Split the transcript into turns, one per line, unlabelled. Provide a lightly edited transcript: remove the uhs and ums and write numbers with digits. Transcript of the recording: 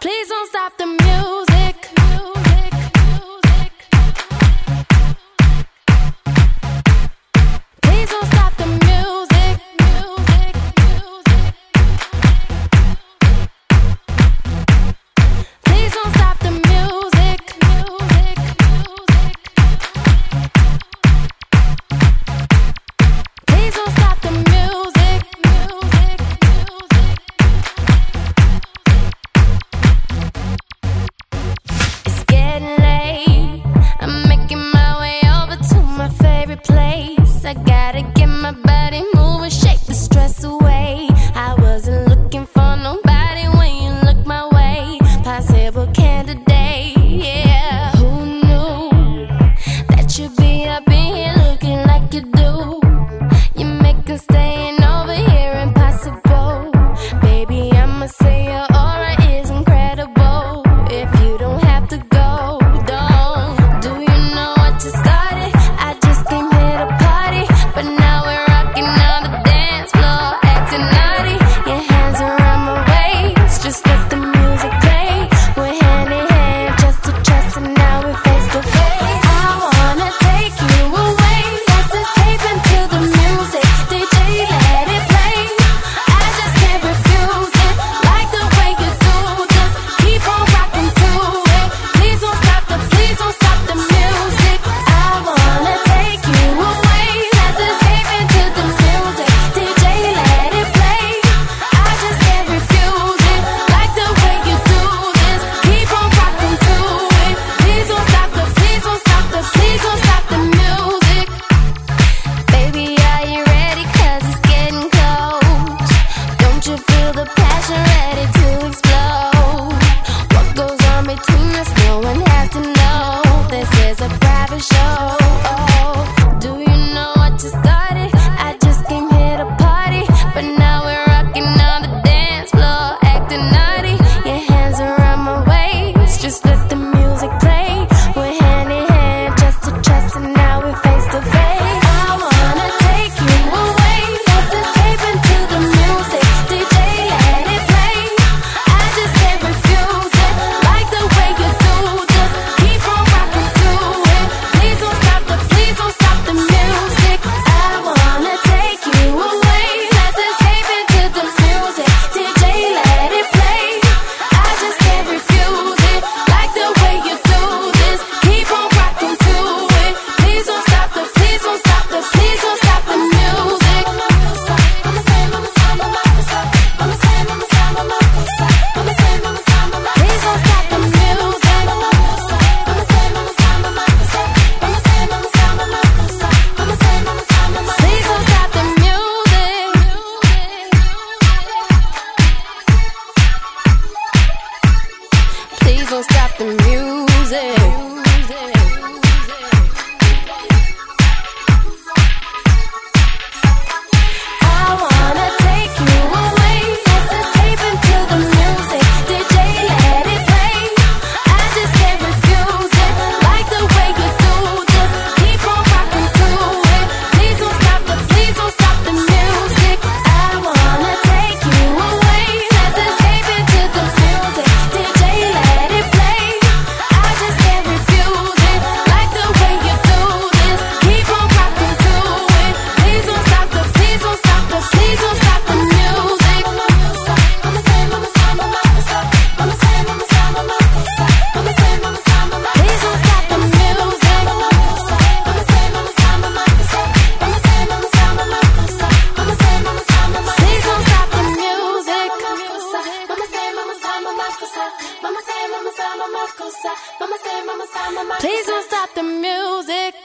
Please don't stop the music. Please don't stop the music. Please don't stop the music. Please don't stop the music. It's getting late. I'm making my way over to my favorite place. I gotta get my body moving, shake the stress away. I wasn't looking for nobody when you look my way. Possible candidate, yeah. Who knew that you'd be up in here looking like you do? You make us staying over here impossible. Baby, I'ma say your aura is incredible. If you don't have to go, don't. Do you know what you started? I just came here to party, but now we're rocking on the dance floor, acting naughty. Your hands around my waist, just let the music play. We're hand in hand, chest to chest, and now we're face to face. I wanna take you away, let's escape into the music. DJ, let it play. I just can't refuse it, like the way you do. Just keep on rocking to it. Please don't stop the music. I wanna take you away, let's escape into the music. DJ, let it play. I just can't refuse it, like the way you do this. Keep on rocking to it. Please don't stop the music. Baby, are you ready? 'Cause it's getting close. Don't you feel the passion ready to explode? What goes on between us, no one has to know. This is a private show. Do you know what you started? I just came here to party, but now we're rocking on the dance floor, acting naughty. Your hands around my waist, just let the music play. We're hand in hand, chest to chest, and now we're face to face. I wanna take you away, let's escape into the music. DJ, let it play. I just can't refuse it, like the way you do. Just keep on rocking to it. Please don't stop the music. I wanna take you away, let's escape into the music. DJ, let it play. I just can't refuse it, like the way you do this. Keep on rocking to it. Please don't stop the music. Please don't stop the music. Please don't stop the music. Please don't stop the music. I wanna take you away, let's escape into the music. DJ, let it play. I just can't refuse it, like the way you do. Just keep on rocking to it. Please don't stop the music. I wanna take you away, let's escape into the music. DJ, let it play. I just can't refuse it, like the way you do this. Keep on rocking to it. Please don't stop the music. Please don't stop the music. Please don't stop the music. Please don't stop the music.